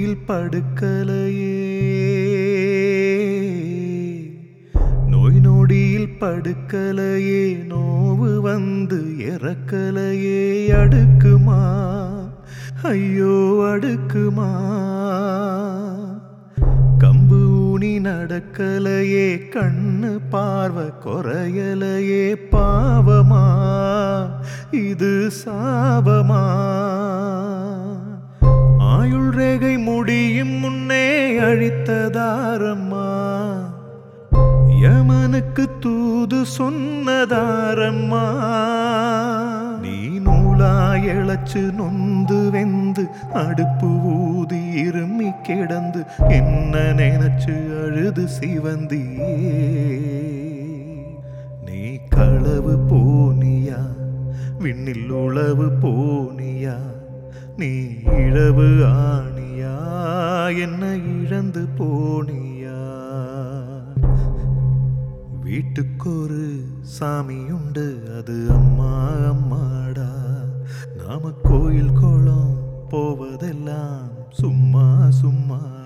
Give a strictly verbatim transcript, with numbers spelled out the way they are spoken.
நொடியில் படுக்கலையே நோய் நொடியில் படுக்கலையே நோவு வந்து இறக்கலையே அடுக்குமா ஐயோ அடுக்குமா கம்பு ஊனி நடக்கலையே கண்ணு பார்வை குறையலையே பாவமா இது சாபமா ஆயுள் ரேகை முடியும் முன்னே அழித்ததாரம்மா யமனுக்கு தூது சொன்னதாரம்மா நீ நூலா எழச்சு நொந்து வெந்து அடுப்பு ஊதி இருமி கிடந்து என்ன நினைச்சு அழுது சிவந்தியே நீ களவு போனியா விண்ணில் உளவு போனியா நீ இழவு ஆணியா என்ன இழந்து போனியா வீட்டுக்கொரு சாமியுண்டு அது அம்மா அம்மாடா நாம கோயில் கோலம் போவதெல்லாம் சும்மா சும்மா